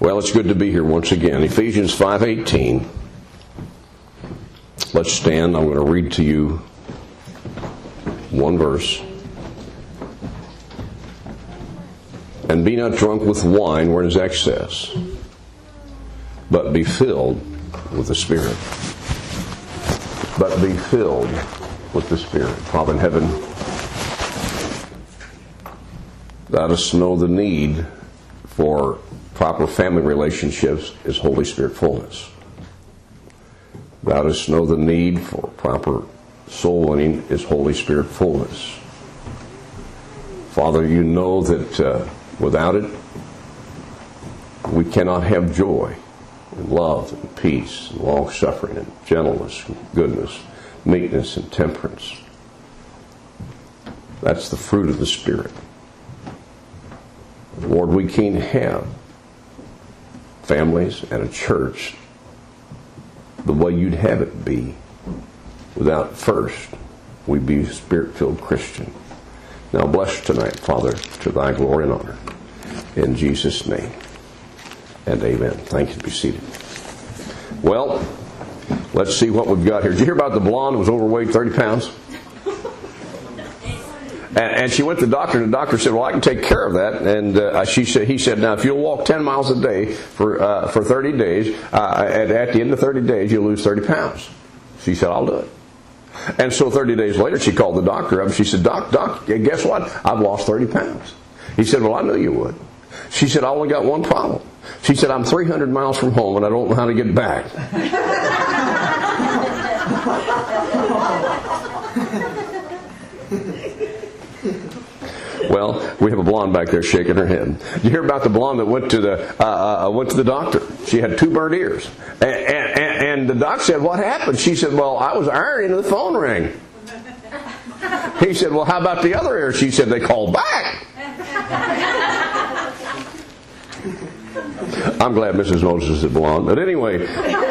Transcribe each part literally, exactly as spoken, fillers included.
Well, it's good to be here once again. Ephesians five eighteen. Let's stand. I'm going to read to you one verse. And be not drunk with wine wherein is excess, but be filled with the Spirit. But be filled with the Spirit. Father in heaven, let us know the need for proper family relationships is Holy Spirit fullness. Let us know the need for proper soul winning is Holy Spirit fullness. Father, you know that uh, without it, we cannot have joy and love and peace and long-suffering and gentleness and goodness, meekness and temperance. That's the fruit of the Spirit. Lord, we can't have families and a church the way you'd have it be without first we be a Spirit-filled Christian. Now bless tonight, Father, to thy glory and honor. In Jesus' name. And amen. Thank you. Be seated. Well, let's see what we've got here. Did you hear about the blonde who was overweight thirty pounds? And, and she went to the doctor, and the doctor said, well, I can take care of that. And uh, she said, he said, now, if you'll walk ten miles a day for uh, for thirty days, uh, at, at the end of thirty days, you'll lose thirty pounds. She said, I'll do it. And so thirty days later, she called the doctor up, and she said, Doc, Doc, guess what? I've lost thirty pounds. He said, well, I knew you would. She said, I only got one problem. She said, I'm three hundred miles from home, and I don't know how to get back. Well, we have a blonde back there shaking her head. You hear about the blonde that went to the uh, uh, went to the doctor. She had two burnt ears, and, and, and the doc said, "What happened?" She said, "Well, I was ironing and the phone rang." He said, "Well, how about the other ear?" She said, "They called back." I'm glad Missus Moses is blonde, but anyway.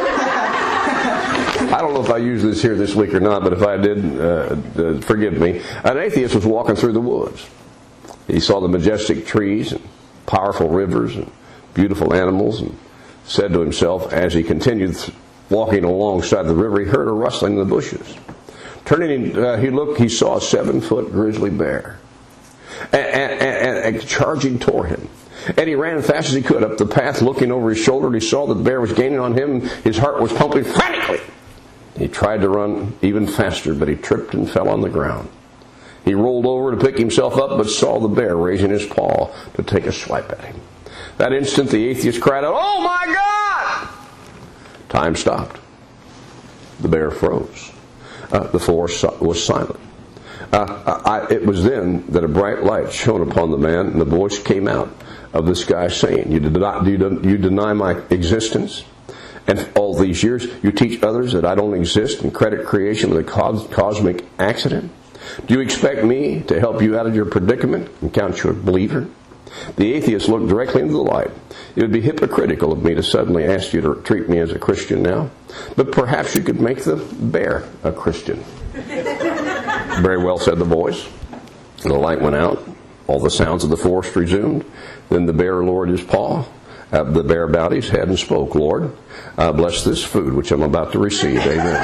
I don't know if I used this here this week or not, but if I did, uh, uh, forgive me. An atheist was walking through the woods. He saw the majestic trees and powerful rivers and beautiful animals, and said to himself, as he continued walking alongside the river, he heard a rustling in the bushes. Turning, uh, he looked, he saw a seven-foot grizzly bear and, and, and, and charging toward him. And he ran as fast as he could up the path, looking over his shoulder, and he saw that the bear was gaining on him. His heart was pumping frantically. He tried to run even faster, but he tripped and fell on the ground. He rolled over to pick himself up, but saw the bear raising his paw to take a swipe at him. That instant, the atheist cried out, "Oh my God!" Time stopped. The bear froze. Uh, the forest was silent. Uh, I, it was then that a bright light shone upon the man, and the voice came out of the sky saying, you, did not, you, you deny my existence? And all these years you teach others that I don't exist and credit creation with a cos- cosmic accident? Do you expect me to help you out of your predicament and count you a believer? The atheist looked directly into the light. It would be hypocritical of me to suddenly ask you to treat me as a Christian now, but perhaps you could make the bear a Christian. Very well, said the voice. The light went out. All the sounds of the forest resumed. Then the bear lowered his paw. Uh, the bear bowed his head and spoke, "Lord, uh, bless this food which I'm about to receive." Amen.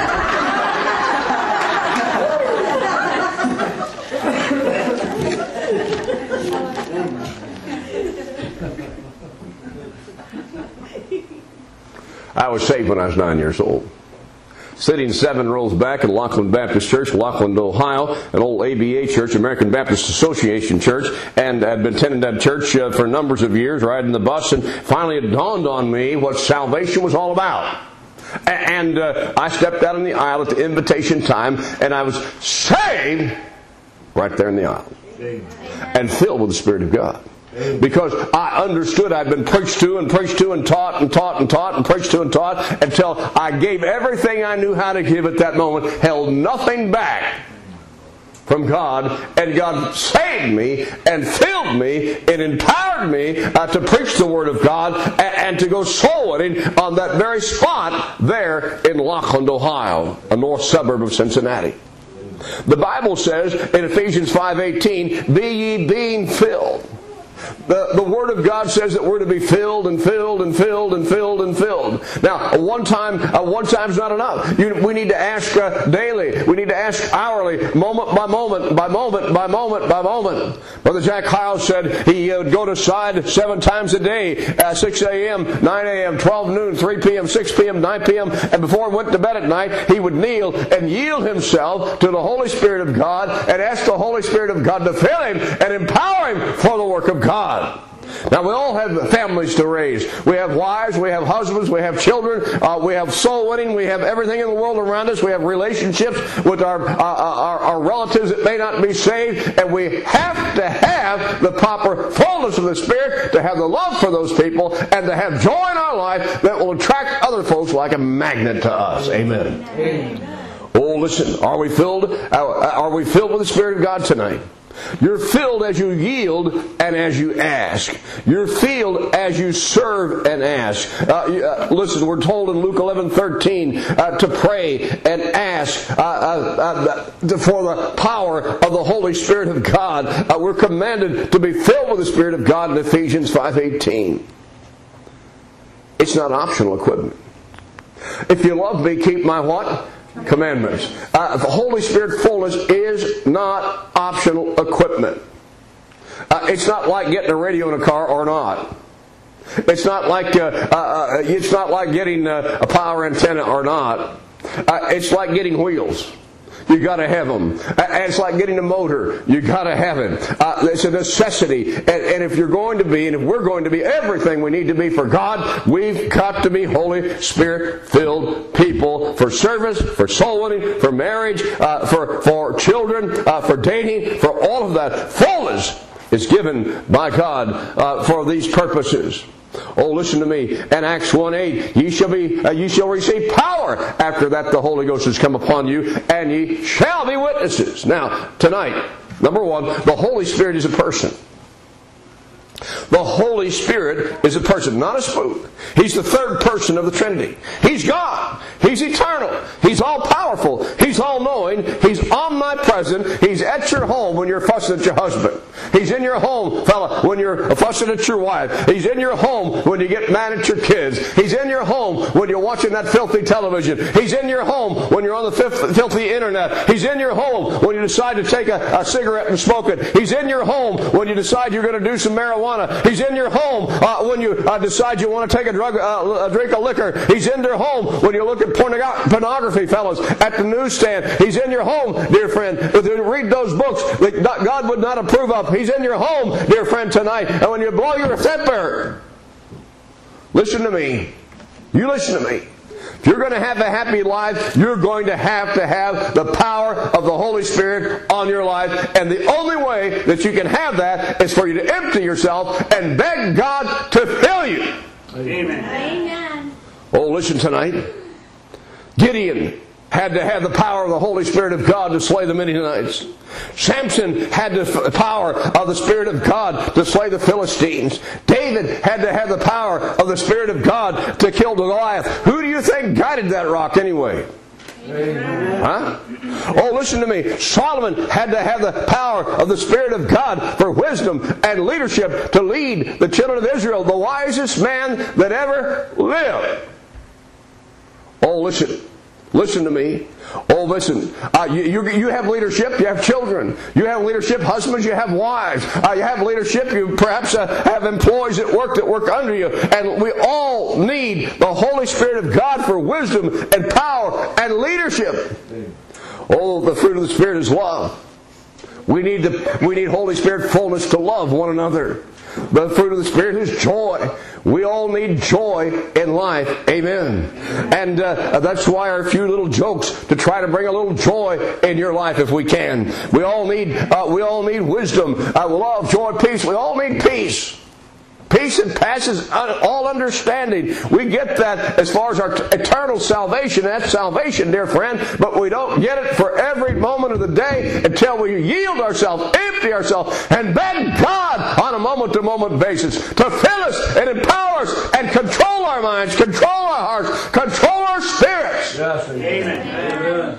I was saved when I was nine years old. Sitting seven rows back in Laughlin Baptist Church, Laughlin, Ohio, an old A B A church, American Baptist Association church, and I'd been attending that church uh, for numbers of years, riding the bus, and finally it dawned on me what salvation was all about. And uh, I stepped out in the aisle at the invitation time, and I was saved right there in the aisle, and filled with the Spirit of God. Because I understood I'd been preached to and preached to and taught and taught and taught and preached to and taught until I gave everything I knew how to give at that moment, held nothing back from God, and God saved me and filled me and empowered me uh, to preach the Word of God and, and to go soul winning on that very spot there in Laughlin, Ohio, a north suburb of Cincinnati. The Bible says in Ephesians five eighteen, "Be ye being filled." The, the Word of God says that we're to be filled and filled and filled and filled and filled. Now, one time, uh, one time's not enough. You, we need to ask uh, daily. We need to ask hourly, moment by moment, by moment, by moment, by moment. Brother Jack Hyles said he would go to side seven times a day, uh, six a.m., nine a.m., twelve noon, three p.m., six p.m., nine p.m., and before he went to bed at night, he would kneel and yield himself to the Holy Spirit of God and ask the Holy Spirit of God to fill him and empower him for the work of God. Now, we all have families to raise. We have wives, we have husbands, we have children, uh, we have soul winning, we have everything in the world around us. We have relationships with our, uh, our, our relatives that may not be saved, and we have to have the proper fullness of the Spirit to have the love for those people and to have joy in our life that will attract other folks like a magnet to us. Amen. Amen. Oh, listen, are we filled? Are we filled with the Spirit of God tonight? You're filled as you yield and as you ask. You're filled as you serve and ask. Uh, uh, listen, we're told in Luke eleven thirteen uh, to pray and ask uh, uh, uh, for the power of the Holy Spirit of God. Uh, we're commanded to be filled with the Spirit of God in Ephesians five eighteen. It's not optional equipment. If you love me, keep my what? Commandments. Uh, the Holy Spirit fullness is not optional equipment. Uh, it's not like getting a radio in a car or not. It's not like uh, uh, it's not like getting uh, a power antenna or not. Uh, it's like getting wheels. You got to have them. And it's like getting a motor. You got to have it. Uh, it's a necessity. And, and if you're going to be, and if we're going to be everything we need to be for God, we've got to be Holy Spirit-filled people for service, for soul winning, for marriage, uh, for for children, uh, for dating, for all of that. Fullness is given by God uh, for these purposes. Oh, listen to me. In Acts one eight, ye shall be, uh, ye shall receive power after that the Holy Ghost has come upon you, and ye shall be witnesses. Now, tonight, number one, the Holy Spirit is a person. The Holy Spirit is a person, not a spook. He's the third person of the Trinity. He's God. He's eternal. He's all-powerful. He's all-knowing. He's omnipresent. He's at your home when you're fussing at your husband. He's in your home, fella, when you're fussing at your wife. He's in your home when you get mad at your kids. He's in your home when you're watching that filthy television. He's in your home when you're on the filthy internet. He's in your home when you decide to take a, a cigarette and smoke it. He's in your home when you decide you're going to do some marijuana. He's in your home uh, when you uh, decide you want to take a drug, uh, a drink of liquor. He's in your home when you look at pornography, fellas, at the newsstand. He's in your home, dear friend, if you read those books that God would not approve of. He's in your home, dear friend, tonight. And when you blow your temper, listen to me. You listen to me. If you're going to have a happy life, you're going to have to have the power of the Holy Spirit on your life. And the only way that you can have that is for you to empty yourself and beg God to fill you. Amen. Amen. Oh, listen tonight. Gideon had to have the power of the Holy Spirit of God to slay the Midianites. Samson had the power of the Spirit of God to slay the Philistines. David had to have the power of the Spirit of God to kill Goliath. Who do you think guided that rock anyway? Amen. Huh? Oh, listen to me. Solomon had to have the power of the Spirit of God for wisdom and leadership to lead the children of Israel, the wisest man that ever lived. Oh, listen. Listen to me. Oh, listen. Uh, you, you, you have leadership. You have children. You have leadership husbands. You have wives. Uh, you have leadership. You perhaps uh, have employees at work that work under you. And we all need the Holy Spirit of God for wisdom and power and leadership. Oh, the fruit of the Spirit is love. We need the, we need Holy Spirit fullness to love one another. The fruit of the Spirit is joy. We all need joy in life. Amen. And uh, that's why our few little jokes to try to bring a little joy in your life if we can. We all need uh, we all need wisdom, uh, love, joy, peace. We all need peace. Peace that passes all understanding. We get that as far as our eternal salvation. That's salvation, dear friend. But we don't get it for every moment of the day until we yield ourselves, empty ourselves, and beg God on a moment-to-moment basis to fill us and empower us and control our minds, control our hearts, control our spirits. Yes, amen. Amen. Jesus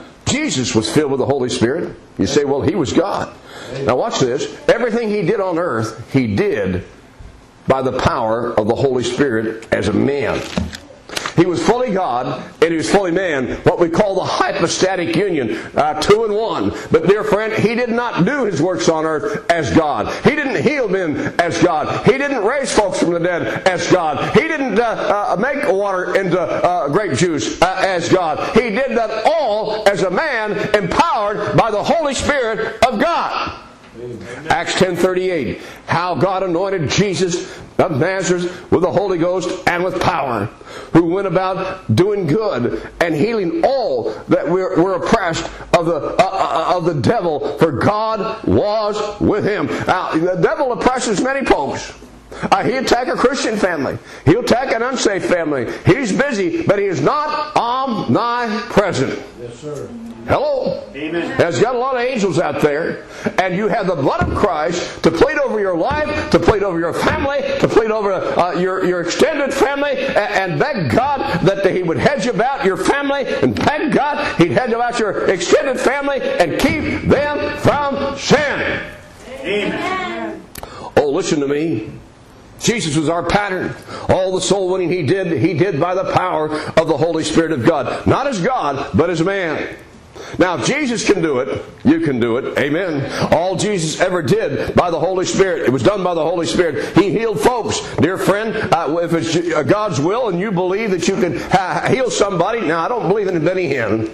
Jesus was filled with the Holy Spirit. You say, well, He was God. Now watch this. Everything He did on earth, He did by the power of the Holy Spirit as a man. He was fully God and He was fully man, what we call the hypostatic union, uh, two in one. But dear friend, He did not do His works on earth as God. He didn't heal men as God. He didn't raise folks from the dead as God. He didn't uh, uh, make water into uh, grape juice uh, as God. He did that all as a man empowered by the Holy Spirit of God. Amen. Acts ten thirty-eight. How God anointed Jesus of Nazareth with the Holy Ghost and with power, who went about doing good and healing all that were, were oppressed of the uh, uh, of the devil, for God was with him. Now, the devil oppresses many folks. Uh, he'll attack a Christian family. He'll attack an unsafe family. He's busy, but he is not omnipresent. Yes, sir. Hello? Amen. There's got a lot of angels out there, and you have the blood of Christ to plead over your life, to plead over your family, to plead over uh, your, your extended family, and, and beg God that He would hedge about your family, and beg God He'd hedge about your extended family and keep them from sin. Amen. Oh, listen to me. Jesus was our pattern. All the soul winning He did, He did by the power of the Holy Spirit of God. Not as God, but as man. Now, if Jesus can do it, you can do it. Amen. All Jesus ever did by the Holy Spirit, it was done by the Holy Spirit. He healed folks. Dear friend, uh, if it's God's will and you believe that you can ha- heal somebody, now I don't believe in Benny Hinn.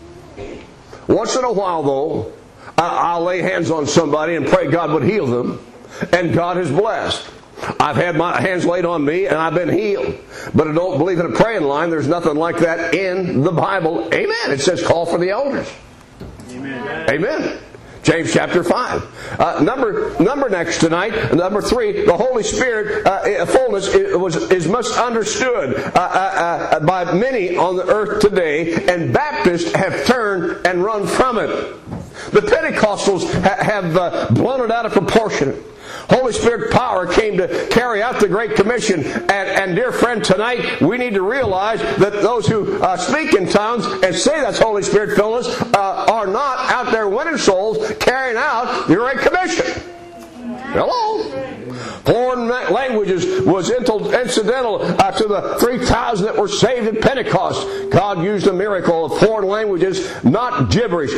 Once in a while, though, I'll lay hands on somebody and pray God would heal them. And God has blessed. I've had my hands laid on me and I've been healed. But I don't believe in a praying line. There's nothing like that in the Bible. Amen. It says call for the elders. Amen. Amen. James chapter five. Uh, number number next tonight, number three, the Holy Spirit uh, fullness is, was, is misunderstood uh, uh, uh, by many on the earth today, and Baptists have turned and run from it. The Pentecostals ha- have uh, blown it out of proportion. Holy Spirit power came to carry out the Great Commission. And, and dear friend, tonight we need to realize that those who uh, speak in tongues and say that's Holy Spirit fullness uh, are not out there winning souls, carrying out the Great Commission. Hello? Foreign languages was incidental uh, to the three thousand that were saved at Pentecost. God used a miracle of foreign languages, not gibberish.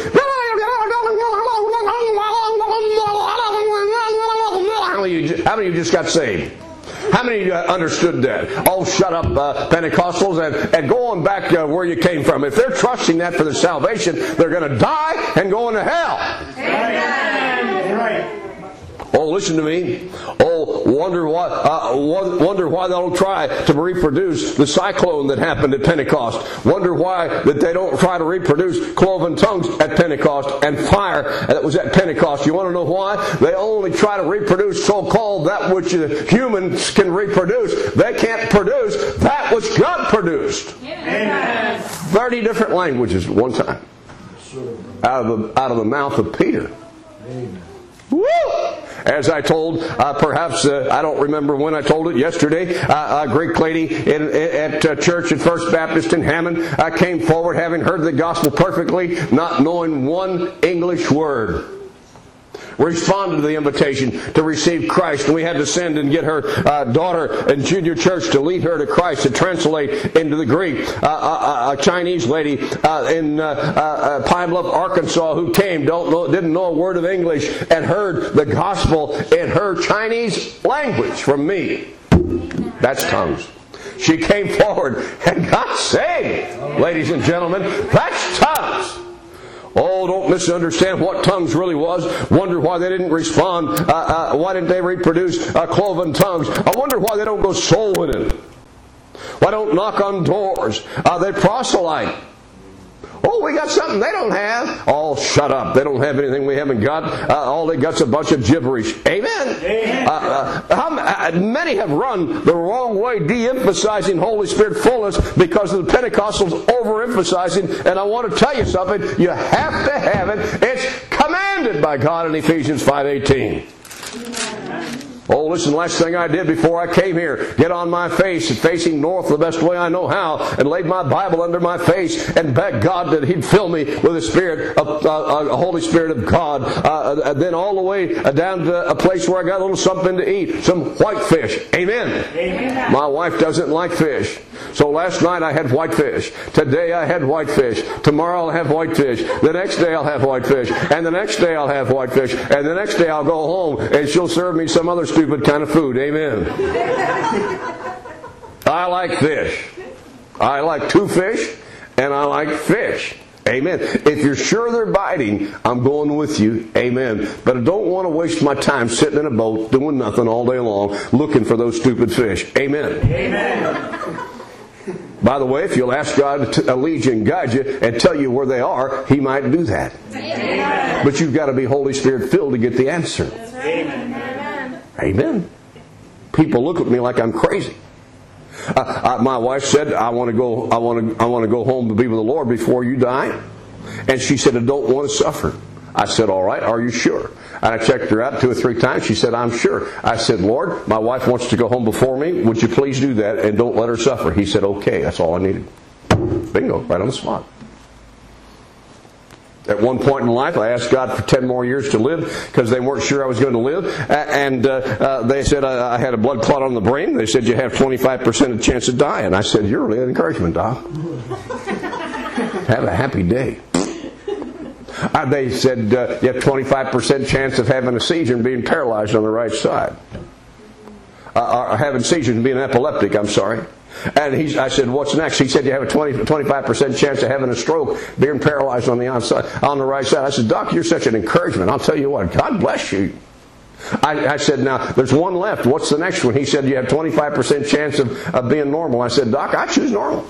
How many of you just got saved? How many of you understood that? Oh, shut up, uh, Pentecostals, and, and go on back uh, where you came from. If they're trusting that for their salvation, they're going to die and go into hell. Amen. Right. Oh, listen to me. Oh, wonder why, uh, wonder why they don't try to reproduce the cyclone that happened at Pentecost. Wonder why that they don't try to reproduce cloven tongues at Pentecost and fire that was at Pentecost. You want to know why? They only try to reproduce so-called that which humans can reproduce. They can't produce that which God produced. Amen. Thirty different languages at one time. Out of the, out of the mouth of Peter. Amen. Woo! As I told, uh, perhaps, uh, I don't remember when I told it, yesterday, uh, a Greek lady in, in, at uh, church at First Baptist in Hammond uh, came forward having heard the gospel perfectly, not knowing one English word. Responded to the invitation to receive Christ, and we had to send and get her uh, daughter in junior church to lead her to Christ, to translate into the Greek. Uh, a, a Chinese lady uh, in uh, uh, Pine Bluff, Arkansas, who came, don't know, didn't know a word of English, and heard the gospel in her Chinese language from me. That's tongues. She came forward and got saved, ladies and gentlemen. That's tongues. Oh, don't misunderstand what tongues really was. Wonder why they didn't respond. Uh, uh, why didn't they reproduce uh, cloven tongues? I wonder why they don't go soul winning. Why don't knock on doors? Uh, they proselyte. Oh, we got something they don't have. Oh, shut up. They don't have anything we haven't got. Uh, all they got's a bunch of gibberish. Amen? Amen. Uh, uh, how, uh, many have run the wrong way, de-emphasizing Holy Spirit fullness because of the Pentecostals overemphasizing. And I want to tell you something. You have to have it. It's commanded by God in Ephesians five eighteen. Oh, listen, last thing I did before I came here, get on my face and facing north the best way I know how, and laid my Bible under my face and begged God that He'd fill me with the Spirit, of, uh, a Holy Spirit of God. Uh, and then all the way down to a place where I got a little something to eat, some white fish. Amen. Amen. My wife doesn't like fish. So last night I had white fish. Today I had white fish. Tomorrow I'll have white fish. The next day I'll have white fish. And the next day I'll have white fish. And the next day I'll go home and she'll serve me some other stupid kind of food. Amen. I like fish. I like two fish and I like fish. Amen. If you're sure they're biting, I'm going with you. Amen. But I don't want to waste my time sitting in a boat doing nothing all day long looking for those stupid fish. Amen. Amen. By the way, if you'll ask God to lead you and guide you and tell you where they are, He might do that. Amen. But you've got to be Holy Spirit filled to get the answer. Amen. Amen. People look at me like I'm crazy. Uh, uh, my wife said, "I want to go. I want to. I want to go home to be with the Lord before you die." And she said, "I don't want to suffer." I said, "All right. Are you sure?" And I checked her out two or three times. She said, "I'm sure." I said, "Lord, my wife wants to go home before me. Would you please do that and don't let her suffer?" He said, "Okay." That's all I needed. Bingo, right on the spot. At one point in life, I asked God for ten more years to live because they weren't sure I was going to live. And uh, uh, they said I, I had a blood clot on the brain. They said, "You have twenty-five percent of chance of dying." I said, "You're really an encouragement, Doc. Have a happy day." Uh, they said, uh, "You have twenty-five percent chance of having a seizure and being paralyzed on the right side." Uh, or having seizures and being epileptic, I'm sorry. And he, I said, "What's next?" He said, "You have a twenty, twenty-five percent chance of having a stroke, being paralyzed on the outside, on the right side." I said, "Doc, you're such an encouragement. I'll tell you what, God bless you." I, I said, "Now, there's one left. What's the next one?" He said, "You have twenty-five percent chance of, of being normal." I said, "Doc, I choose normal."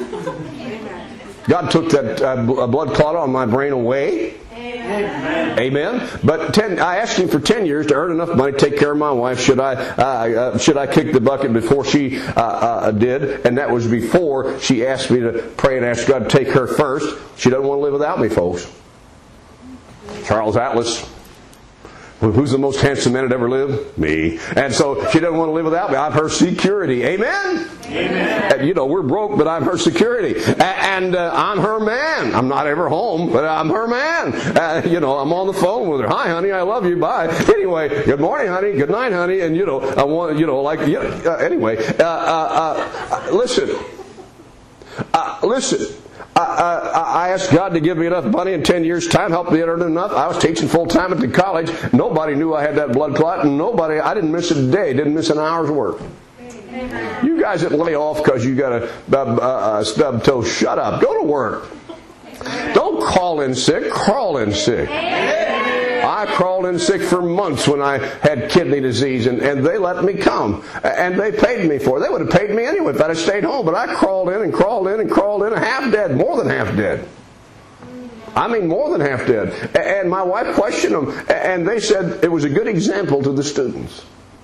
God took that uh, blood clot on my brain away. Amen. Amen. But ten, I asked Him for ten years to earn enough money to take care of my wife. Should I uh, uh, should I kick the bucket before she uh, uh, did? And that was before she asked me to pray and ask God to take her first. She doesn't want to live without me, folks. Charles Atlas. Who's the most handsome man that ever lived? Me. And so she doesn't want to live without me. I'm her security. Amen? Amen. And, you know, we're broke, but I'm her security. And, and uh, I'm her man. I'm not ever home, but I'm her man. Uh, you know, I'm on the phone with her. "Hi, honey, I love you. Bye." Anyway, "Good morning, honey. Good night, honey." And, you know, I want, you know, like, you know, uh, anyway, uh, uh, uh, listen. Uh, listen. I, I, I asked God to give me enough money in ten years' time, help me earn enough. I was teaching full time at the college. Nobody knew I had that blood clot, and nobody, I didn't miss a day, didn't miss an hour's work. Amen. You guys that lay off because you got a, a, a stub toe, shut up. Go to work. Amen. Don't call in sick, crawl in sick. Amen. I crawled in sick for months when I had kidney disease, and, and they let me come. And they paid me for it. They would have paid me anyway if I'd have stayed home. But I crawled in and crawled in and crawled in, half dead, more than half dead. I mean, more than half dead. And my wife questioned them, and they said it was a good example to the students.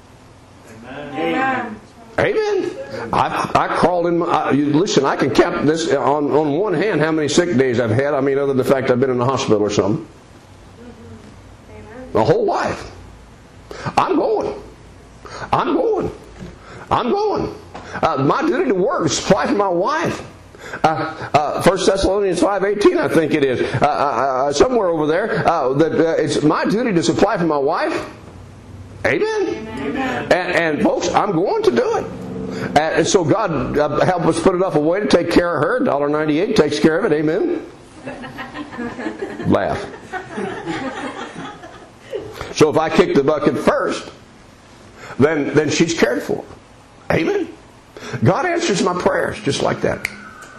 Amen. Amen. I, I crawled in. My, I, you, listen, I can count this on, on one hand how many sick days I've had. I mean, other than the fact I've been in the hospital or something. My whole life. I'm going. I'm going. I'm going. Uh, my duty to work is supply for my wife. Uh, uh, First Thessalonians five eighteen, I think it is, uh, uh, uh, somewhere over there. Uh, that uh, it's my duty to supply for my wife. Amen. Amen. And, and folks, I'm going to do it. And so God uh, help us put enough away to take care of her. one dollar ninety-eight takes care of it. Amen. Laugh. So if I kick the bucket first, then, then she's cared for. Amen. God answers my prayers just like that.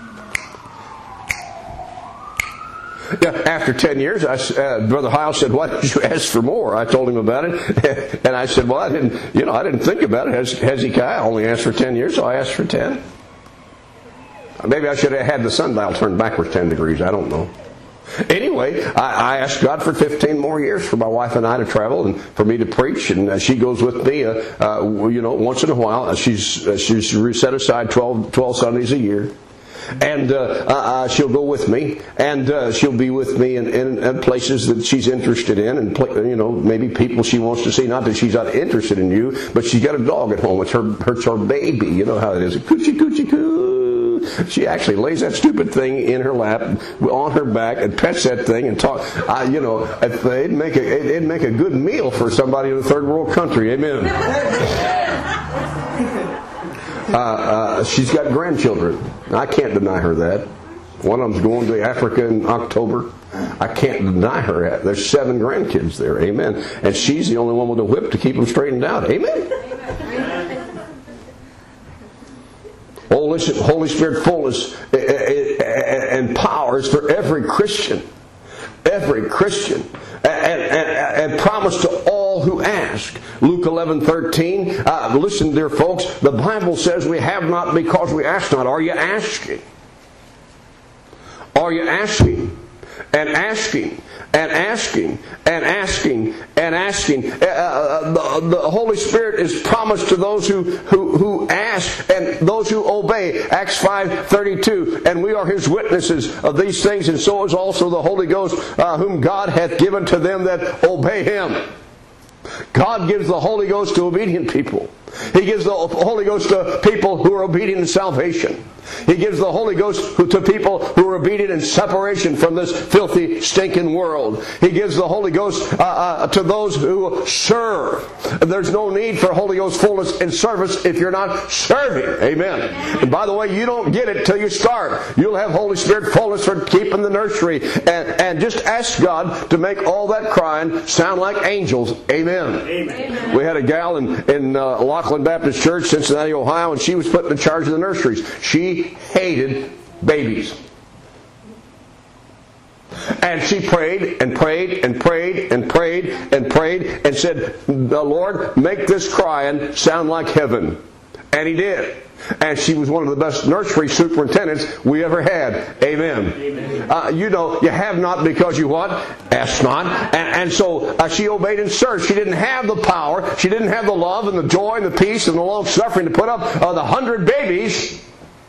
Yeah, after ten years, I, uh, Brother Heil said, "Why did you ask for more?" I told him about it. And I said, "Well, I didn't, you know, I didn't think about it. Hezekiah only asked for ten years, so I asked for ten. Maybe I should have had the sundial turned backwards ten degrees. I don't know. Anyway, I, I asked God for fifteen more years for my wife and I to travel and for me to preach, and uh, she goes with me. Uh, uh, you know, once in a while. She's uh, she's set aside twelve, twelve Sundays a year, And uh, uh, she'll go with me, and uh, she'll be with me in, in, in places that she's interested in, and you know, maybe people she wants to see. Not that she's not interested in you, but she's got a dog at home. It's her, it's her baby. You know how it is. Coochie, coochie, coo. She actually lays that stupid thing in her lap, on her back, and pets that thing and talk. Uh, you know, it'd make a it'd make a good meal for somebody in a third world country. Amen. Uh, uh, she's got grandchildren. I can't deny her that. One of them's going to Africa in October. I can't deny her that. There's seven grandkids there. Amen. And she's the only one with a whip to keep them straightened out. Amen. Oh, listen, Holy Spirit fullness and power is for every Christian. Every Christian. And, and, and promise to all who ask. Luke eleven thirteen. Uh, listen, dear folks, the Bible says we have not because we ask not. Are you asking? Are you asking? And asking, and asking, and asking, and asking. Uh, the, the Holy Spirit is promised to those who, who, who ask and those who obey. Acts five thirty-two. And we are His witnesses of these things, and so is also the Holy Ghost, uh, whom God hath given to them that obey Him. God gives the Holy Ghost to obedient people. He gives the Holy Ghost to people who are obedient in salvation. He gives the Holy Ghost to people who are obedient in separation from this filthy, stinking world. He gives the Holy Ghost uh, uh, to those who serve. There's no need for Holy Ghost fullness in service if you're not serving. Amen. And by the way, you don't get it till you start. You'll have Holy Spirit fullness for keeping the nursery. And, and just ask God to make all that crying sound like angels. Amen. Amen. We had a gal in, in uh, Laughlin Baptist Church, Cincinnati, Ohio, and she was put in charge of the nurseries. She hated babies. And she prayed and prayed and prayed and prayed and prayed and said, "The Lord, make this crying sound like heaven." And He did. And she was one of the best nursery superintendents we ever had. Amen. Amen. Uh, you know, you have not because you what? Ask not. And, and so uh, she obeyed and served. She didn't have the power. She didn't have the love and the joy and the peace and the long suffering to put up uh, the hundred babies.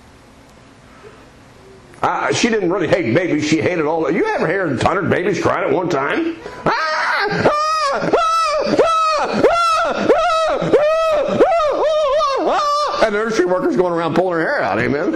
Uh, she didn't really hate babies. She hated all. You ever hear a hundred babies crying at one time? Ah! Ah! Ah! Ah! Ah! Ah! And the nursery workers going around pulling her hair out. Amen.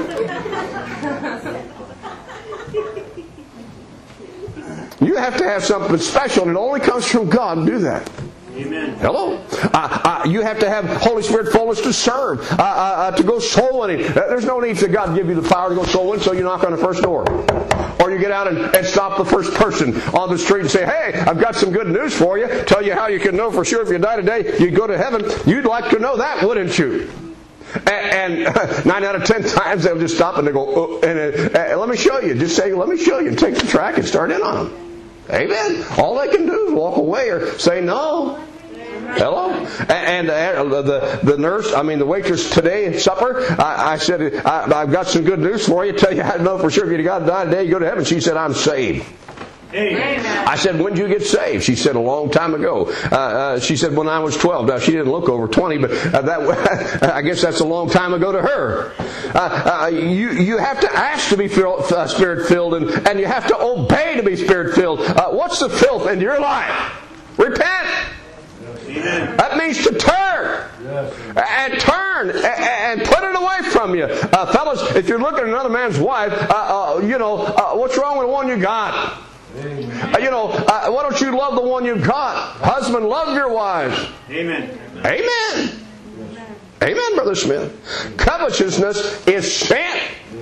You have to have something special, and it only comes from God to do that. Amen. Hello? Uh, uh, you have to have Holy Spirit fullness to serve, uh, uh, uh, to go soul winning. There's no need for God to give you the power to go soul winning, so you knock on the first door. Or you get out and, and stop the first person on the street and say, "Hey, I've got some good news for you. Tell you how you can know for sure if you die today, you go to heaven." You'd like to know that, wouldn't you? And, and nine out of ten times they'll just stop and they go, "Oh," and uh, uh, let me show you. Just say, "Let me show you." Take the track and start in on them. Amen. All they can do is walk away or say no. Hello? And uh, the the nurse, I mean the waitress today at supper, I, I said, I, I've got some good news for you. Tell you how to know for sure if you got to die today, you go to heaven. She said, "I'm saved." Amen. I said, "When did you get saved?" She said, "A long time ago." Uh, uh, she said, "When I was twelve. Now, she didn't look over twenty, but uh, that I guess that's a long time ago to her. Uh, uh, you you have to ask to be filled, uh, Spirit-filled, and, and you have to obey to be Spirit-filled. Uh, what's the filth in your life? Repent. Amen. That means to turn. Yes. And turn and put it away from you. Uh, fellas, if you're looking at another man's wife, uh, uh, you know, uh, what's wrong with the one you got? Uh, you know, uh, why don't you love the one you've got? Husband, love your wives. Amen. Amen. Amen, Brother Smith. Covetousness is sin.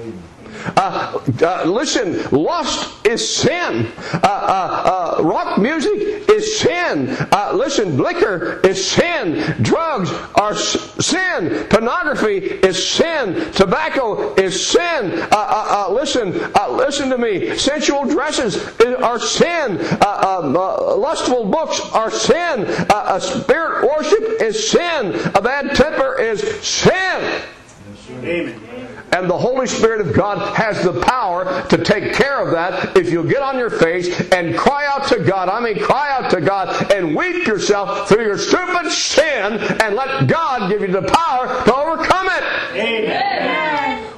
Uh, uh, listen, lust is sin. Uh, uh, uh, rock music is sin. Uh, listen, liquor is sin. Drugs are sin. Pornography is sin. Tobacco is sin. Uh, uh, uh, listen, uh, listen to me. Sensual dresses are sin. Uh, um, uh, lustful books are sin. Uh, uh, spirit worship is sin. A bad temper is sin. Amen. And the Holy Spirit of God has the power to take care of that if you get on your face and cry out to God. I mean, cry out to God and weep yourself through your stupid sin and let God give you the power to overcome it. Amen. Oh,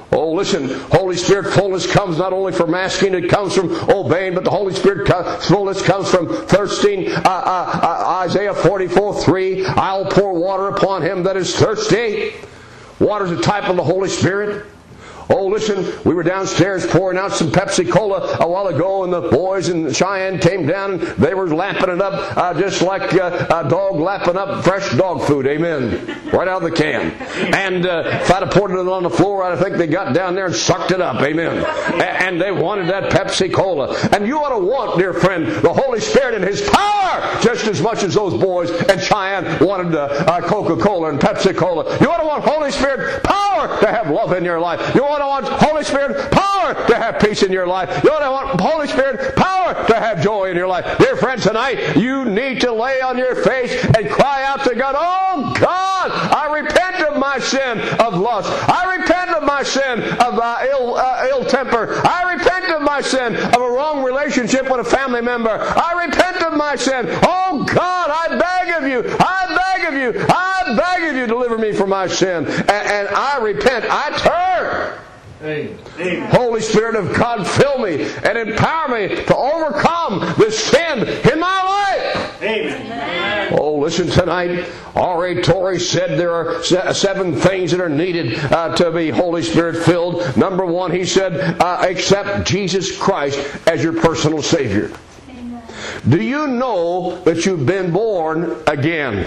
listen, Holy Spirit fullness comes not only from asking, it comes from obeying, but the Holy Spirit fullness comes from thirsting. Uh, uh, uh, Isaiah forty-four three, I'll pour water upon him that is thirsty. Water is a type of the Holy Spirit. Oh, listen, we were downstairs pouring out some Pepsi Cola a while ago, and the boys in Cheyenne came down and they were lapping it up uh, just like uh, a dog lapping up fresh dog food. Amen. Right out of the can. And uh, if I'd have poured it on the floor, I think they got down there and sucked it up. Amen. And they wanted that Pepsi Cola. And you ought to want, dear friend, the Holy Spirit and His power just as much as those boys in Cheyenne wanted uh, uh, Coca-Cola and Pepsi Cola. You ought to want Holy Spirit power to have love in your life. You ought to want Holy Spirit power to have peace in your life. You ought to want Holy Spirit power to have joy in your life. Dear friends, tonight you need to lay on your face and cry out to God, oh God, I repent of my sin of lust. I repent of my sin of uh, ill, uh, ill temper. I repent of my sin of a wrong relationship with a family member. I repent of my sin. Oh God, I beg of you. I beg of you. I beg of you, deliver me from my sin. And, and I repent. I turn. Amen. Holy Spirit of God, fill me and empower me to overcome this sin in my life. Amen. Oh, listen, tonight, R A Torrey said there are seven things that are needed uh, to be Holy Spirit filled. Number one, he said, uh, accept Jesus Christ as your personal Savior. Amen. Do you know that you've been born again?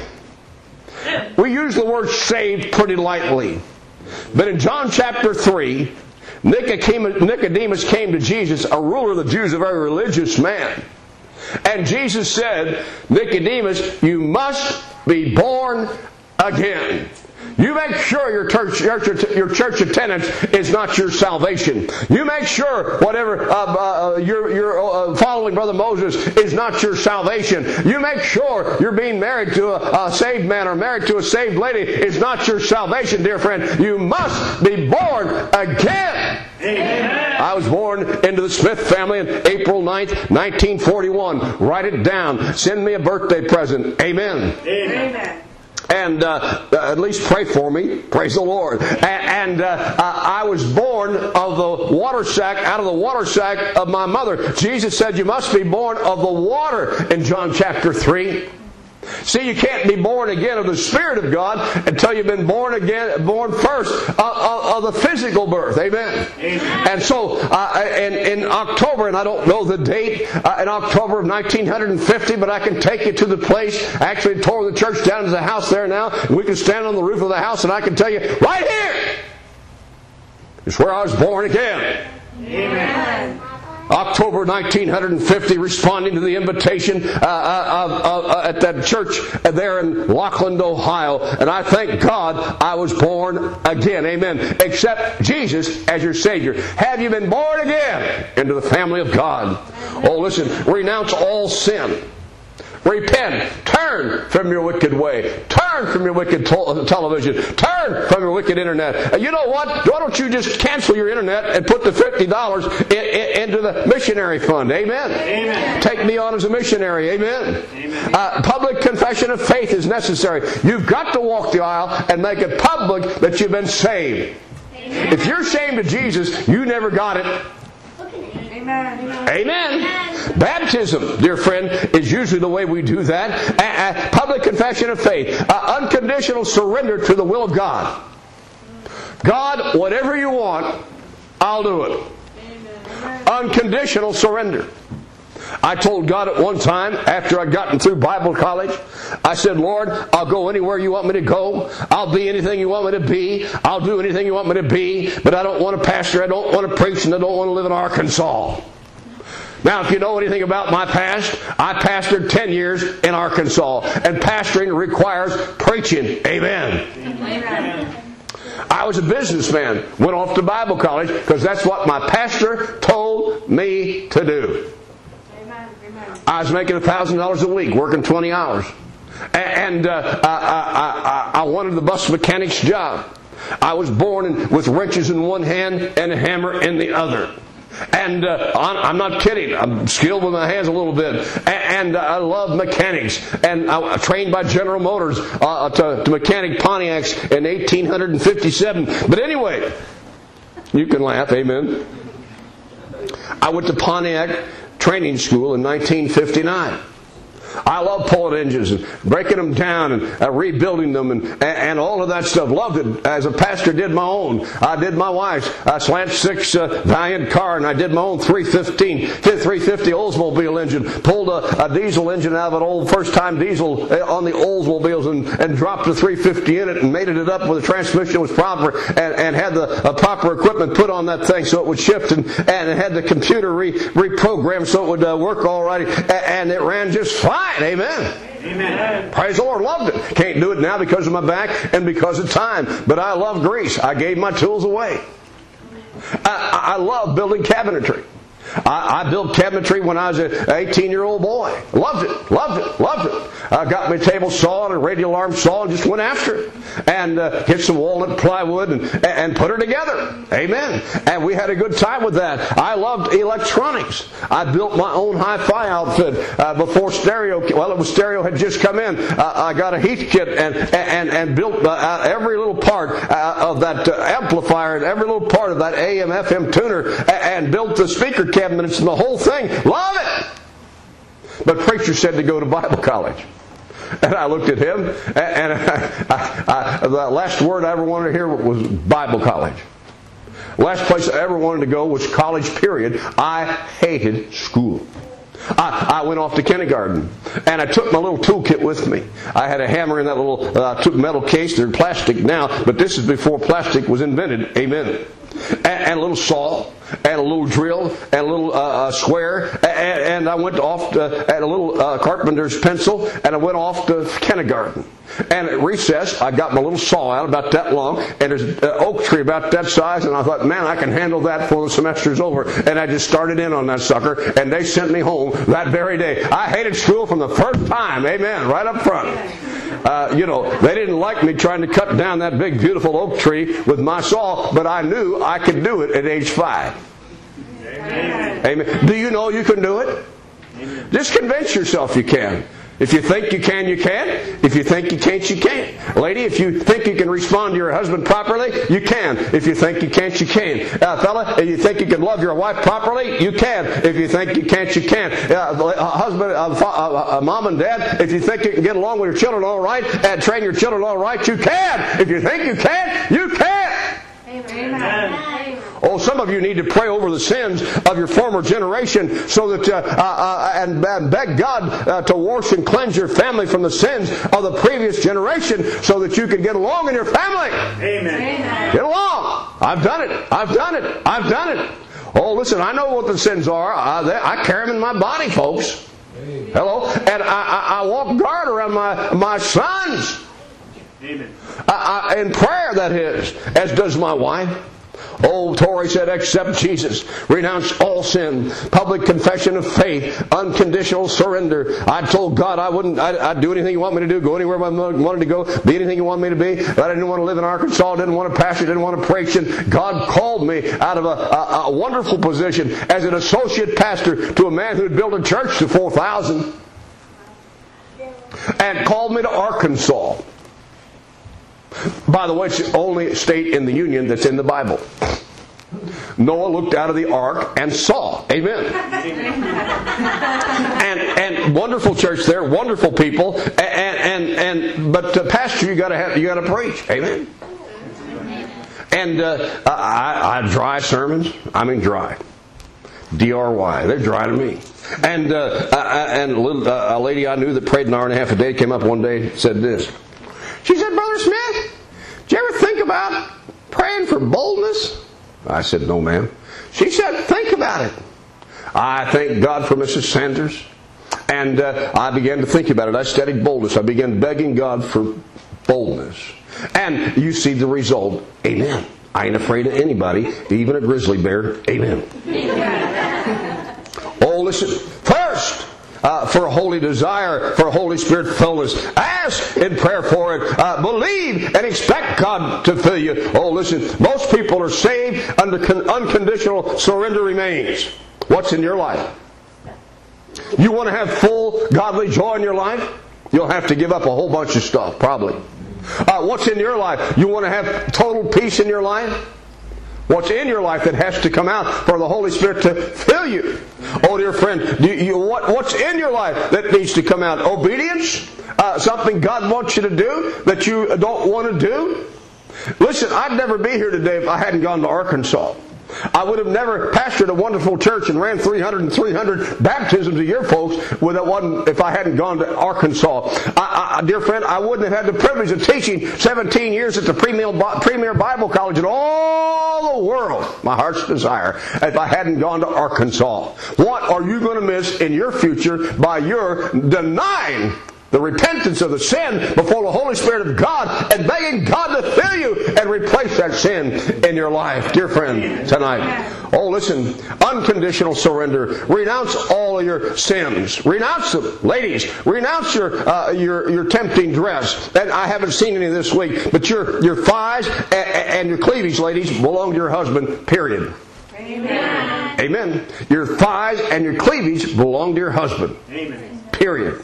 We use the word saved pretty lightly. But in John chapter three, Nicodemus came to Jesus, a ruler of the Jews, a very religious man. And Jesus said, Nicodemus, you must be born again. You make sure your church, your church attendance is not your salvation. You make sure whatever uh, uh, you're, you're uh, following Brother Moses is not your salvation. You make sure you're being married to a, a saved man or married to a saved lady is not your salvation, dear friend. You must be born again. Amen. I was born into the Smith family on April ninth, nineteen forty-one. Write it down. Send me a birthday present. Amen. Amen. And uh, uh, at least pray for me. Praise the Lord. And, and uh, uh, I was born of the water sack, out of the water sack of my mother. Jesus said you must be born of the water in John chapter three. See, you can't be born again of the Spirit of God until you've been born again, born first of, of, of the physical birth. Amen. Amen. And so, uh, in, in October, and I don't know the date, uh, in October of nineteen fifty, but I can take you to the place. I actually tore the church down. There's a house there now. And we can stand on the roof of the house, and I can tell you, right here is where I was born again. Amen. October nineteen fifty, responding to the invitation uh, uh, uh, uh, at that church there in Lockland, Ohio. And I thank God I was born again. Amen. Accept Jesus as your Savior. Have you been born again into the family of God? Oh, listen, renounce all sin. Repent. Turn from your wicked way. Turn from your wicked to- television. Turn from your wicked internet. And you know what? Why don't you just cancel your internet and put the fifty dollars in, in, into the missionary fund? Amen. Amen. Take me on as a missionary. Amen. Amen. Uh, public confession of faith is necessary. You've got to walk the aisle and make it public that you've been saved. Amen. If you're ashamed of Jesus, you never got it. Amen. Amen. Baptism, dear friend, is usually the way we do that. Uh, uh, public confession of faith. Uh, unconditional surrender to the will of God. God, whatever you want, I'll do it. Amen. Unconditional surrender. I told God at one time, after I'd gotten through Bible college, I said, Lord, I'll go anywhere you want me to go. I'll be anything you want me to be. I'll do anything you want me to be. But I don't want to pastor. I don't want to preach. And I don't want to live in Arkansas. Now, if you know anything about my past, I pastored ten years in Arkansas. And pastoring requires preaching. Amen. Amen. I was a businessman. Went off to Bible college because that's what my pastor told me to do. I was making one thousand dollars a week, working twenty hours. And uh, I, I, I, I wanted the bus mechanic's job. I was born with wrenches in one hand and a hammer in the other. And uh, I'm not kidding. I'm skilled with my hands a little bit. And I love mechanics. And I was trained by General Motors uh, to, to mechanic Pontiacs in eighteen fifty-seven. But anyway, You can laugh, amen. I went to Pontiac Training School in nineteen fifty-nine. I love pulling engines and breaking them down and uh, rebuilding them and, and, and all of that stuff. Loved it. As a pastor, did my own. I did my wife's uh, slant six uh, Valiant car, and I did my own three fifteen, three fifty Oldsmobile engine. Pulled a, a diesel engine out of an old first-time diesel on the Oldsmobiles and, and dropped a three fifty in it and made it up where the transmission was proper and, and had the uh, proper equipment put on that thing so it would shift, and, and it had the computer re, reprogrammed so it would uh, work all right, and, and it ran just fine. Amen. Amen. Praise the Lord. Loved it. Can't do it now because of my back and because of time. But I love grease. I gave my tools away. I, I love building cabinetry. I, I built cabinetry when I was an eighteen-year-old boy. Loved it. Loved it. Loved it. I got my table saw and a radial arm saw and just went after it. And uh, hit some walnut plywood and, and put her together. Amen. And we had a good time with that. I loved electronics. I built my own hi-fi outfit uh, before stereo. Well, it was stereo had just come in. Uh, I got a Heathkit and and and built uh, every little part uh, of that uh, amplifier and every little part of that A M F M tuner and, and built the speaker cabinets and the whole thing. Love it. But preacher said to go to Bible college. And I looked at him, and I, I, I, the last word I ever wanted to hear was Bible college. Last place I ever wanted to go was college, period. I hated school. I, I went off to kindergarten, and I took my little toolkit with me. I had a hammer in that little uh, metal case. They're plastic now, but this is before plastic was invented. Amen. And, and a little saw, and a little drill, and a little uh, uh, square, and, and I went off to, and a little uh, carpenter's pencil, and I went off to kindergarten. And at recess, I got my little saw out about that long, and there's an oak tree about that size, and I thought, man, I can handle that before the semester's over. And I just started in on that sucker, and they sent me home that very day. I hated school from the first time, amen, right up front. Uh, you know, they didn't like me trying to cut down that big, beautiful oak tree with my saw, but I knew I could do it at age five. Amen. Amen. Do you know you can do it? Amen. Just convince yourself you can. If you think you can, you can. If you think you can't, you can't. Lady, if you think you can respond to your husband properly, you can. If you think you can't, you can. Uh, fella, if you think you can love your wife properly, you can. If you think you can't, you can. Uh, husband, uh, uh, uh, mom and dad, if you think you can get along with your children all right and train your children all right, you can. If you think you can, you can. Amen. Amen. Oh, some of you need to pray over the sins of your former generation so that uh, uh, and, and beg God uh, to wash and cleanse your family from the sins of the previous generation so that you can get along in your family. Amen. Amen. Get along. I've done it. I've done it. I've done it. Oh, listen, I know what the sins are. I, they, I carry them in my body, folks. Amen. Hello? And I, I, I walk guard around my, my sons. Amen. I, I, in prayer, that is, as does my wife. Oh, Tori said, accept Jesus, renounce all sin, public confession of faith, unconditional surrender. I told God I wouldn't, I'd, I'd do anything you want me to do, go anywhere I wanted to go, be anything you want me to be. But I didn't want to live in Arkansas, didn't want to pastor, didn't want to preach. And God called me out of a, a, a wonderful position as an associate pastor to a man who had built a church to four thousand and called me to Arkansas. By the way, it's the only state in the Union that's in the Bible. Noah looked out of the ark and saw. Amen. and and wonderful church there, wonderful people, and and and but to pastor, you got to have you got to preach. Amen. And uh, I, I dry sermons. I mean dry. D R Y. They're dry to me. And uh, I, and a, little, uh, a lady I knew that prayed an hour and a half a day came up one day and said this. She said, Brother Smith, did you ever think about praying for boldness? I said, no, ma'am. She said, think about it. I thank God for Missus Sanders. And uh, I began to think about it. I studied boldness. I began begging God for boldness. And you see the result. Amen. I ain't afraid of anybody, even a grizzly bear. Amen. Oh, listen. First, Uh, for a holy desire, for a Holy Spirit fullness. Ask in prayer for it. Uh, believe and expect God to fill you. Oh, listen, most people are saved under con- unconditional surrender remains. What's in your life? You want to have full godly joy in your life? You'll have to give up a whole bunch of stuff, probably. Uh, what's in your life? You want to have total peace in your life? What's in your life that has to come out for the Holy Spirit to fill you? Oh, dear friend, do you, what, what's in your life that needs to come out? Obedience? Uh, something God wants you to do that you don't want to do? Listen, I'd never be here today if I hadn't gone to Arkansas. I would have never pastored a wonderful church and ran three hundred and three hundred baptisms a year, folks, with that one if I hadn't gone to Arkansas. I, I, dear friend, I wouldn't have had the privilege of teaching seventeen years at the Premier Bible College in all the world, my heart's desire, if I hadn't gone to Arkansas. What are you going to miss in your future by your denying the repentance of the sin before the Holy Spirit of God and begging God to fill you and replace that sin in your life? Dear friend, tonight, oh listen, unconditional surrender. Renounce all of your sins. Renounce them. Ladies, renounce your uh, your your tempting dress. And I haven't seen any this week, but your, your thighs and, and your cleavage, ladies, belong to your husband, period. Amen. Amen. Your thighs and your cleavage belong to your husband. Amen. Period.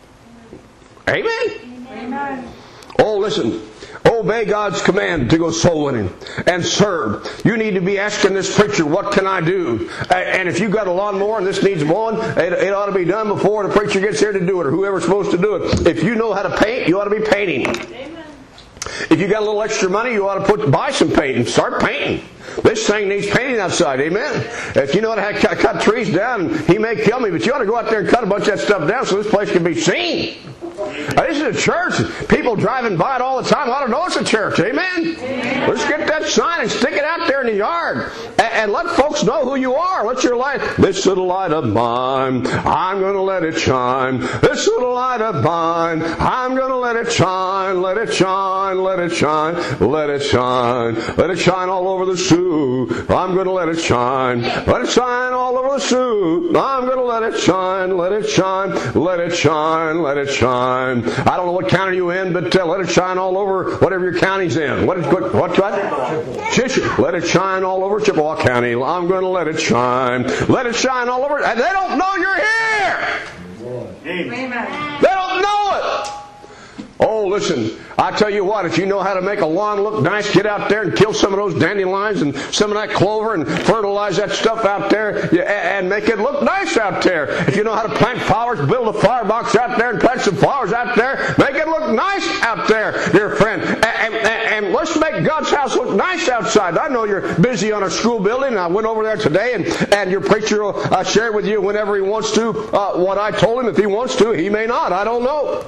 Amen? Amen. Oh, listen. Obey God's command to go soul winning and serve. You need to be asking this preacher, what can I do? And if you've got a lawnmower and this needs mowing, it, it ought to be done before the preacher gets here to do it, or whoever's supposed to do it. If you know how to paint, you ought to be painting. Amen. If you got a little extra money, you ought to put buy some paint and start painting. This thing needs painting outside, amen? If you know how to cut, cut trees down, he may kill me, but you ought to go out there and cut a bunch of that stuff down so this place can be seen. Now, this is a church. People driving by it all the time ought to know it's a church, amen? Amen. Let's get that sign and stick it out there in the yard and, and let folks know who you are. Let your light, this little light of mine, I'm going to let it shine. This little light of mine, I'm going to let it shine. Let it shine, let it shine, let it shine. Let it shine all over the Sioux. I'm going to let it shine. Let it shine all over the Sioux. I'm going to let it shine. Let it shine. Let it shine. Let it shine. I don't know what county you're in, but uh, let it shine all over whatever your county's in. What is what? What's what? Chippewa. Let it shine all over Chippewa County. I'm going to let it shine. Let it shine all over. And they don't know you're here. Amen. They don't know it. Oh, listen, I tell you what, if you know how to make a lawn look nice, get out there and kill some of those dandelions and some of that clover and fertilize that stuff out there and make it look nice out there. If you know how to plant flowers, build a flower box out there and plant some flowers out there, make it look nice out there, dear friend. And, and, and let's make God's house look nice outside. I know you're busy on a school building. I went over there today, and, and your preacher will uh, share with you whenever he wants to uh, what I told him. If he wants to, he may not. I don't know.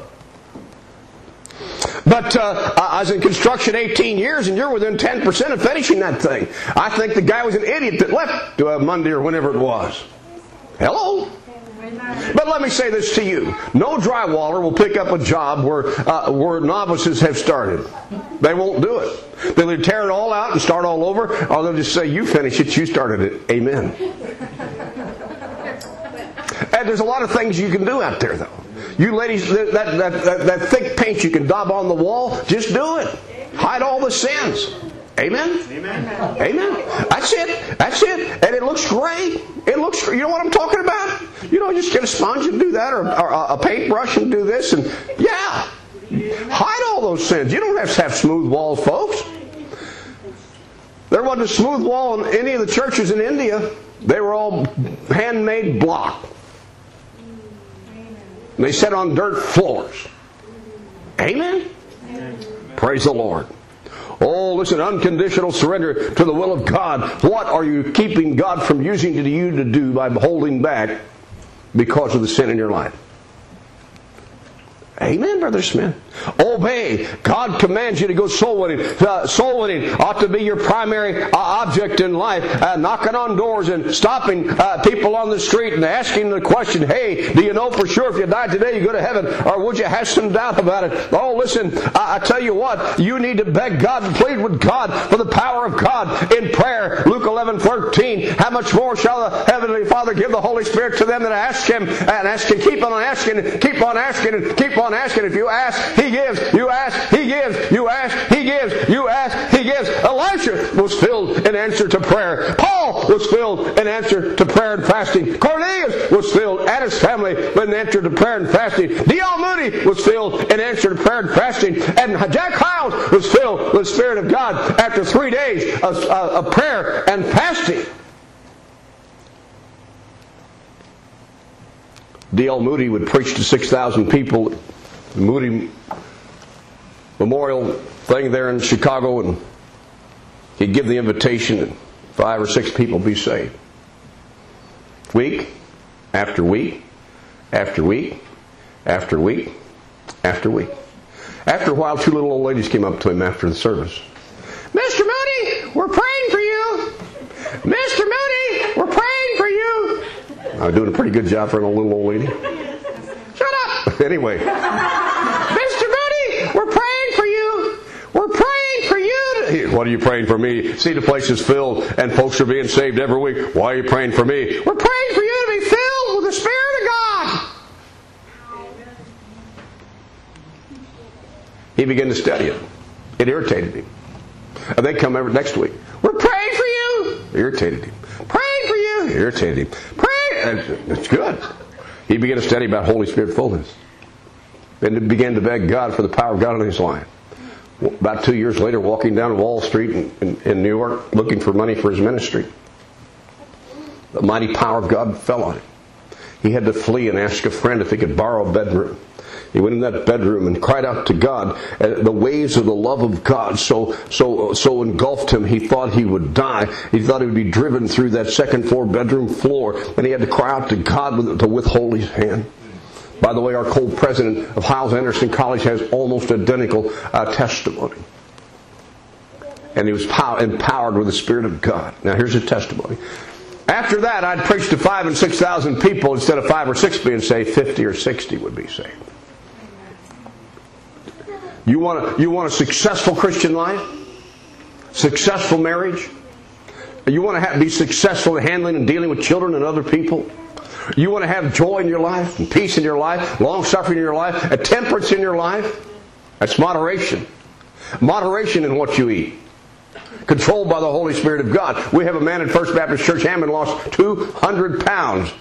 But uh, I was in construction eighteen years, and you're within ten percent of finishing that thing. I think the guy was an idiot that left uh, Monday or whenever it was. Hello? But let me say this to you. No drywaller will pick up a job where uh, where novices have started. They won't do it. They'll either tear it all out and start all over, or they'll just say, you finish it, you started it. Amen. And there's a lot of things you can do out there, though. You ladies, that, that, that, that thick paint you can daub on the wall, just do it. Hide all the sins. Amen? Amen. Amen. That's it. That's it. And it looks great. It looks, you know what I'm talking about? You know, just get a sponge and do that, or, or a paintbrush and do this, and yeah. Hide all those sins. You don't have to have smooth walls, folks. There wasn't a smooth wall in any of the churches in India. They were all handmade block. They sat on dirt floors. Amen? Amen? Praise the Lord. Oh, listen, unconditional surrender to the will of God. What are you keeping God from using you to do by holding back because of the sin in your life? Amen, Brother Smith. Obey. God commands you to go soul winning. Uh, soul winning ought to be your primary uh, object in life. Uh, knocking on doors and stopping uh, people on the street and asking the question, hey, do you know for sure if you died today you go to heaven? Or would you have some doubt about it? Oh, listen, I, I tell you what, you need to beg God and plead with God for the power of God in prayer. Luke eleven thirteen. How much much more shall the Heavenly Father give the Holy Spirit to them that ask Him, and ask Him, keep on asking, keep on asking, and keep on asking. If you ask, He gives. You ask, He gives. You ask, He gives. You ask, He gives. Elisha was filled in answer to prayer. Paul was filled in answer to prayer and fasting. Cornelius was filled, and his family, in answer to prayer and fasting. D L Moody was filled in answer to prayer and fasting. And Jack Hyles was filled with the Spirit of God after three days of, uh, of prayer and fasting. D L Moody would preach to six thousand people, the Moody Memorial thing there in Chicago, and he'd give the invitation and five or six people be saved. Week after week after week after week after week. After a while, two little old ladies came up to him after the service. Mister Moody, we're praying for you. Mister Moody, we're praying for you. I was doing a pretty good job for an old little old lady. Shut up. Anyway. Mister Moody, we're praying for you. We're praying for you. What are you praying for me? See, the place is filled and folks are being saved every week. Why are you praying for me? We're praying for you to be filled with the Spirit of God. He began to study it. It irritated him. And they come every next week. We're praying for you. Irritated him. Praying for you. Irritated him. Praying. It's good. He began to study about Holy Spirit fullness. Then began to beg God for the power of God in his life. About two years later, walking down Wall Street in, in, in New York, looking for money for his ministry, the mighty power of God fell on him. He had to flee and ask a friend if he could borrow a bedroom. He went in that bedroom and cried out to God. The waves of the love of God so so so engulfed him, he thought he would die. He thought he would be driven through that second floor bedroom floor, and he had to cry out to God to withhold his hand. By the way, our co-president of Hyles Anderson College has almost identical uh, testimony. And he was pow- empowered with the Spirit of God. Now here's his testimony. After that, I'd preach to five and six thousand people. Instead of five or six being saved, fifty or sixty would be saved. You want a, you want a successful Christian life? Successful marriage? You want to have, be successful in handling and dealing with children and other people? You want to have joy in your life, and peace in your life, long-suffering in your life, and temperance in your life? That's moderation. Moderation in what you eat. Controlled by the Holy Spirit of God. We have a man at First Baptist Church Hammond lost two hundred pounds.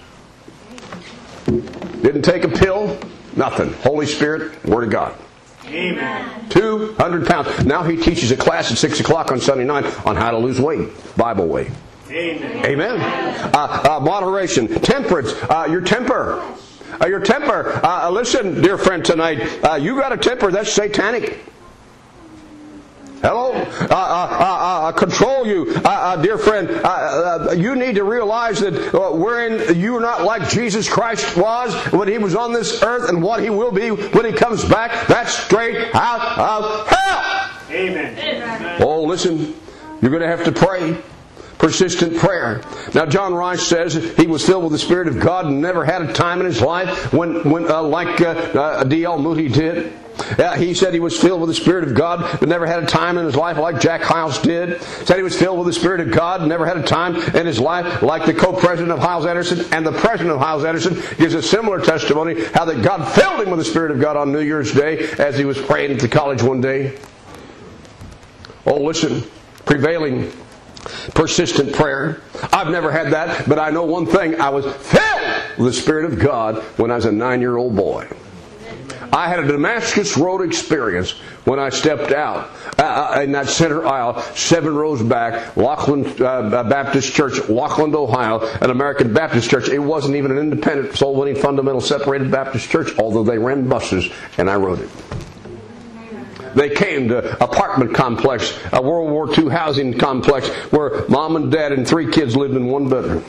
Didn't take a pill. Nothing. Holy Spirit, Word of God. Amen. two hundred pounds. Now he teaches a class at six o'clock on Sunday night on how to lose weight. Bible way. Amen. Amen. Uh, uh, moderation. Temperance. Uh, your temper. Uh, your temper. Uh, listen, dear friend, tonight. Uh, you got a temper that's satanic. Hello? Uh, uh, uh, uh, control you. Uh, uh, dear friend, uh, uh, you need to realize that uh, wherein you're not like Jesus Christ was when He was on this earth and what He will be when He comes back. That's straight out of hell. Amen. Amen. Oh, listen, you're going to have to pray. Persistent prayer. Now, John Rice says he was filled with the Spirit of God and never had a time in his life when, when uh, like uh, uh, D L Moody did. Uh, he said he was filled with the Spirit of God, but never had a time in his life like Jack Hyles did. Said he was filled with the Spirit of God, never had a time in his life like the co-president of Hyles Anderson, and the president of Hyles Anderson gives a similar testimony how that God filled him with the Spirit of God on New Year's Day as he was praying at the college one day. Oh, listen, prevailing, persistent prayer. I've never had that, but I know one thing. I was filled with the Spirit of God when I was a nine-year-old boy. I had a Damascus Road experience when I stepped out uh, in that center aisle, seven rows back, Laughlin uh, Baptist Church, Laughlin, Ohio, an American Baptist church. It wasn't even an independent, soul-winning, fundamental, separated Baptist church, although they ran buses, and I rode it. They came to apartment complex, a World War Two housing complex, where mom and dad and three kids lived in one bedroom.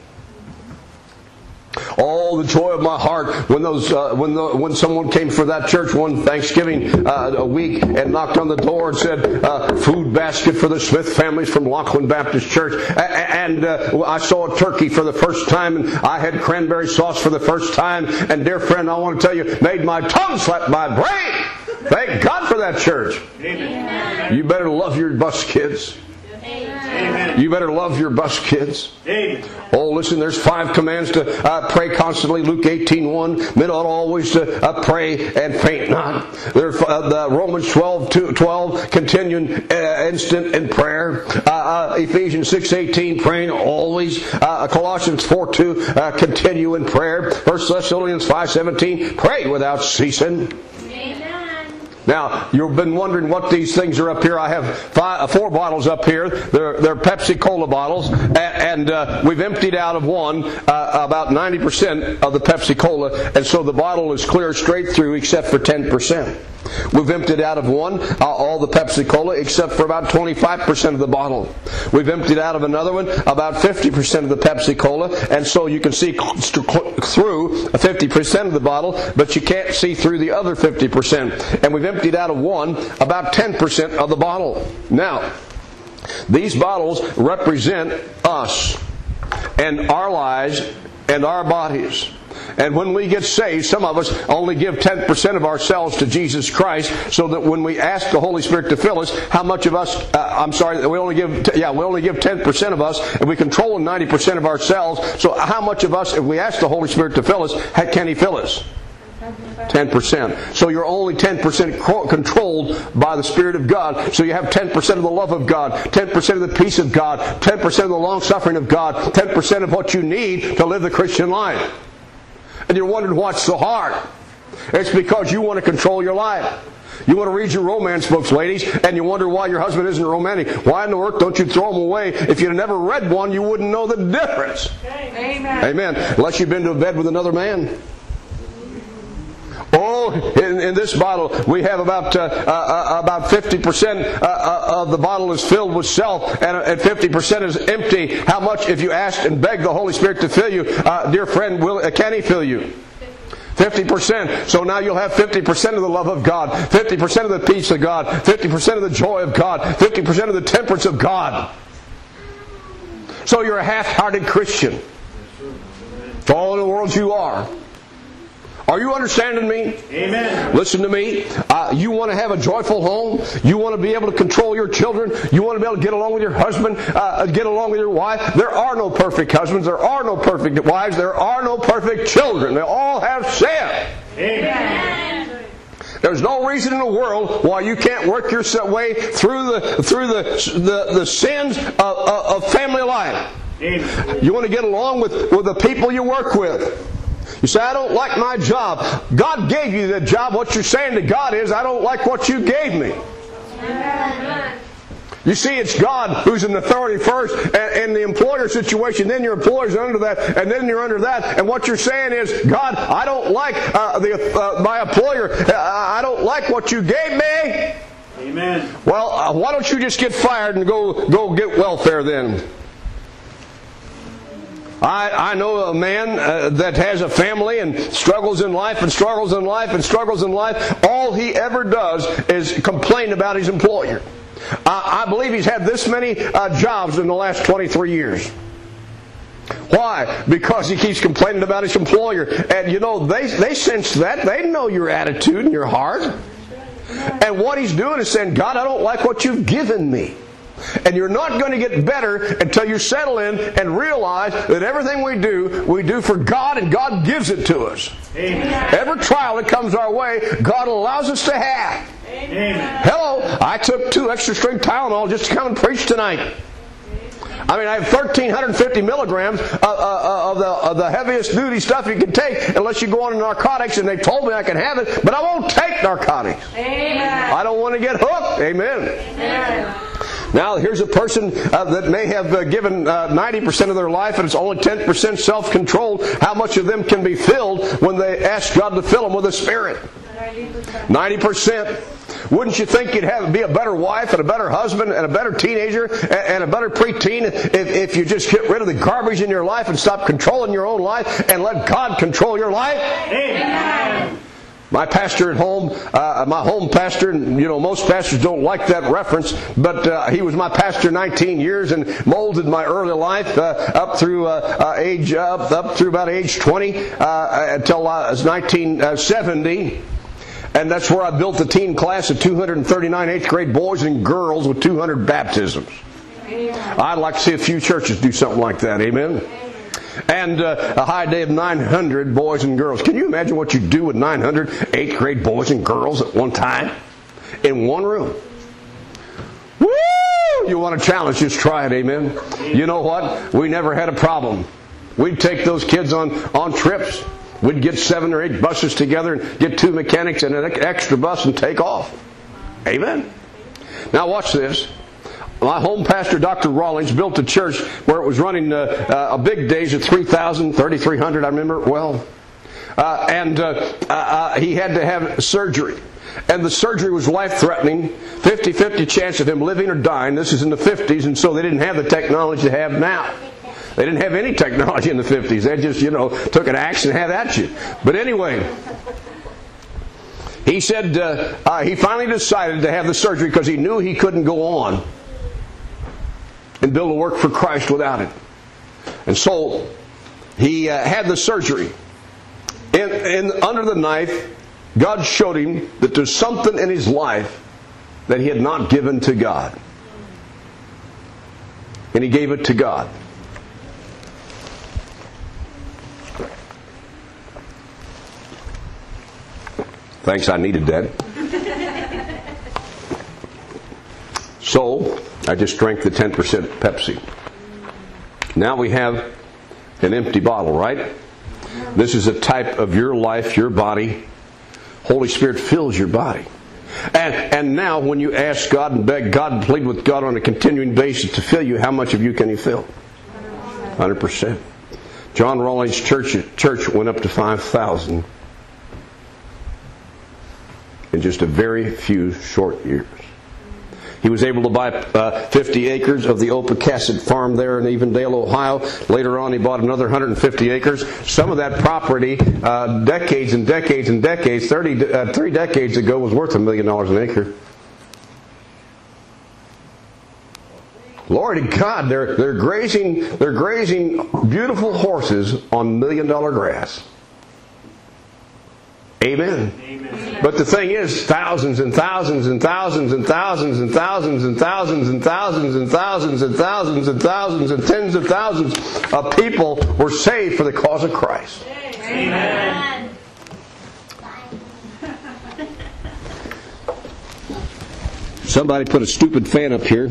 All the joy of my heart when those uh, when the, when someone came for that church one Thanksgiving uh, a week and knocked on the door and said, uh, "Food basket for the Smith families from Laughlin Baptist Church," and uh, I saw a turkey for the first time, and I had cranberry sauce for the first time. And dear friend, I want to tell you, made my tongue slap my brain. Thank God for that church. Amen. You better love your bus kids. Amen. Amen. You better love your bus kids. Amen. Oh, listen, there's five commands to uh, pray constantly. Luke eighteen one. Men ought always to uh, pray and faint not. There's uh, the Romans twelve twelve, continuing uh, instant in prayer. Uh, uh, Ephesians six eighteen, praying always. Uh, Colossians four two, uh, continue in prayer. First Thessalonians five seventeen, pray without ceasing. Now, you've been wondering what these things are up here. I have five, four bottles up here. They're, they're Pepsi Cola bottles. And, and uh, we've emptied out of one uh, about ninety percent of the Pepsi Cola. And so the bottle is clear straight through except for ten percent. We've emptied out of one uh, all the Pepsi Cola except for about twenty-five percent of the bottle. We've emptied out of another one about fifty percent of the Pepsi Cola. And so you can see through fifty percent of the bottle, but you can't see through the other fifty percent. And we've emptied out of one about ten percent of the bottle. Now, these bottles represent us and our lives and our bodies. And when we get saved, some of us only give ten percent of ourselves to Jesus Christ, so that when we ask the Holy Spirit to fill us, how much of us, uh, I'm sorry, we only give, yeah, we only give ten percent of us, and we control ninety percent of ourselves. So how much of us, if we ask the Holy Spirit to fill us, can He fill us? ten percent. So you're only ten percent controlled by the Spirit of God. So you have ten percent of the love of God, ten percent of the peace of God, ten percent of the long-suffering of God, ten percent of what you need to live the Christian life. And you're wondering what's so hard. It's because you want to control your life. You want to read your romance books, ladies, and you wonder why your husband isn't romantic. Why in the world don't you throw them away? If you'd never read one, you wouldn't know the difference. Amen. Amen. Unless you've been to bed with another man. Oh, in, in this bottle we have about uh, uh, about fifty percent uh, uh, of the bottle is filled with self, and, and fifty percent is empty. How much, if you ask and beg the Holy Spirit to fill you, uh, dear friend, will uh, can He fill you? fifty percent. So now you'll have fifty percent of the love of God, fifty percent of the peace of God, fifty percent of the joy of God, fifty percent of the temperance of God. So you're a half-hearted Christian. For all in the world you are. Are you understanding me? Amen. Listen to me. Uh, you want to have a joyful home. You want to be able to control your children. You want to be able to get along with your husband, uh, get along with your wife. There are no perfect husbands. There are no perfect wives. There are no perfect children. They all have sin. Amen. There's no reason in the world why you can't work your way through the through the the, the sins of, of, of family life. Amen. You want to get along with, with the people you work with. You say, I don't like my job. God gave you the job. What you're saying to God is, I don't like what you gave me. Amen. You see, it's God who's in authority first, and in the employer situation, then your employer's under that, and then you're under that. And what you're saying is, God, I don't like uh, the uh, my employer. Uh, I don't like what you gave me. Amen. Well, uh, why don't you just get fired and go go get welfare then? I, I know a man uh, that has a family and struggles in life and struggles in life and struggles in life. All he ever does is complain about his employer. I, I believe he's had this many uh, jobs in the last twenty-three years. Why? Because he keeps complaining about his employer. And you know, they, they sense that. They know your attitude and your heart. And what he's doing is saying, God, I don't like what you've given me. And you're not going to get better until you settle in and realize that everything we do, we do for God, and God gives it to us. Amen. Every trial that comes our way, God allows us to have. Amen. Hello, I took two extra strength Tylenol just to come and preach tonight. I mean, I have thirteen fifty milligrams of, uh, of, the, of the heaviest duty stuff you can take unless you go on to narcotics, and they told me I can have it, but I won't take narcotics. Amen. I don't want to get hooked. Amen. Amen. Now, here's a person uh, that may have uh, given uh, ninety percent of their life, and it's only ten percent self-controlled. How much of them can be filled when they ask God to fill them with the Spirit? ninety percent. Wouldn't you think you'd have be a better wife and a better husband and a better teenager and a better preteen if, if you just get rid of the garbage in your life and stop controlling your own life and let God control your life? Amen. My pastor at home, uh, my home pastor, and you know most pastors don't like that reference, but uh, he was my pastor nineteen years and molded my early life uh, up through uh, uh, age up up through about age twenty uh, until I was nineteen seventy. And that's where I built the teen class of two hundred thirty-nine eighth grade boys and girls with two hundred baptisms. I'd like to see a few churches do something like that. Amen. And uh, a high day of nine hundred boys and girls. Can you imagine what you do with nine hundred eighth grade boys and girls at one time? In one room. Woo! You want a challenge, just try it. Amen. You know what? We never had a problem. We'd take those kids on, on trips. We'd get seven or eight buses together and get two mechanics and an extra bus and take off. Amen. Now watch this. My home pastor, Doctor Rawlings, built a church where it was running uh, uh, a big days of three thousand, thirty-three hundred, I remember it well. Uh, and uh, uh, uh, he had to have surgery. And the surgery was life-threatening, fifty-fifty chance of him living or dying. This is in the fifties, and so they didn't have the technology they have now. They didn't have any technology in the fifties. They just, you know, took an axe and had at you. But anyway, he said uh, uh, he finally decided to have the surgery because he knew he couldn't go on and build a work for Christ without it. And so he uh, had the surgery. And, and under the knife, God showed him that there's something in his life that he had not given to God. And he gave it to God. Thanks, I needed that. So, I just drank the ten percent Pepsi. Now we have an empty bottle, right? This is a type of your life, your body. Holy Spirit fills your body. And, and now when you ask God and beg God and plead with God on a continuing basis to fill you, how much of you can He fill? one hundred percent. John Rawlings' church, church went up to five thousand in just a very few short years. He was able to buy uh, fifty acres of the Opacasset farm there in Avondale, Ohio. Later on, he bought another one hundred fifty acres. Some of that property, uh, decades and decades and decades, thirty, uh, three decades ago, was worth a million dollars an acre. Glory to God! They're they're grazing they're grazing beautiful horses on million dollar grass. Amen. Amen. But the thing is, thousands and thousands and thousands and thousands and thousands and thousands and thousands and thousands and thousands and thousands and tens of thousands of people were saved for the cause of Christ. Amen. Somebody put a stupid fan up here.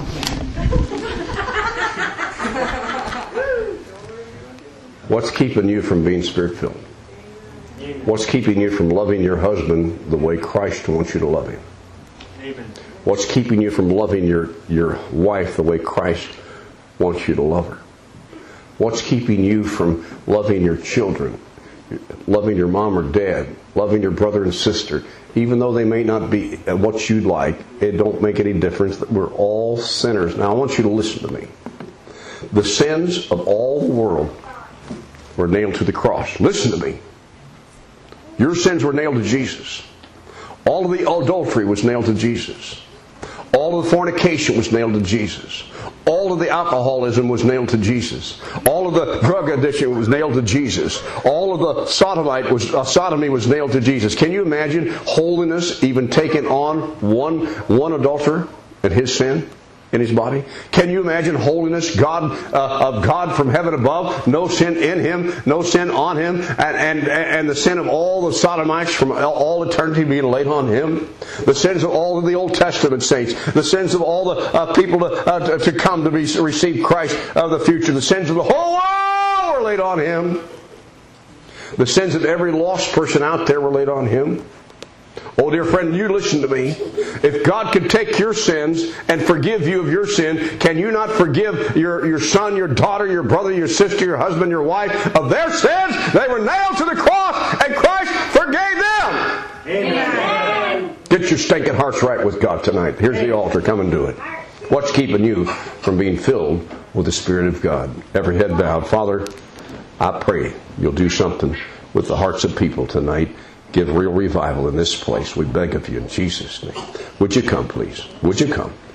What's keeping you from being Spirit-filled? What's keeping you from loving your husband the way Christ wants you to love him? Amen. What's keeping you from loving your, your wife the way Christ wants you to love her? What's keeping you from loving your children, loving your mom or dad, loving your brother and sister, even though they may not be what you'd like? It don't make any difference. We're all sinners. Now I want you to listen to me. The sins of all the world were nailed to the cross. Listen to me. Your sins were nailed to Jesus. All of the adultery was nailed to Jesus. All of the fornication was nailed to Jesus. All of the alcoholism was nailed to Jesus. All of the drug addiction was nailed to Jesus. All of the sodomite was, uh, sodomy was nailed to Jesus. Can you imagine holiness even taking on one, one adulterer and his sin in his body? Can you imagine holiness, God uh, of God from heaven above, no sin in Him, no sin on Him, and, and and the sin of all the sodomites from all eternity being laid on Him? The sins of all of the Old Testament saints, the sins of all the uh, people to, uh, to come to be receive Christ of the future, the sins of the whole world were laid on Him. The sins of every lost person out there were laid on Him. Oh, dear friend, you listen to me. If God could take your sins and forgive you of your sin, can you not forgive your, your son, your daughter, your brother, your sister, your husband, your wife of their sins? They were nailed to the cross and Christ forgave them. Amen. Get your stinking hearts right with God tonight. Here's the altar. Come and do it. What's keeping you from being filled with the Spirit of God? Every head bowed. Father, I pray you'll do something with the hearts of people tonight. Give real revival in this place. We beg of you in Jesus' name. Would you come, please? Would you come?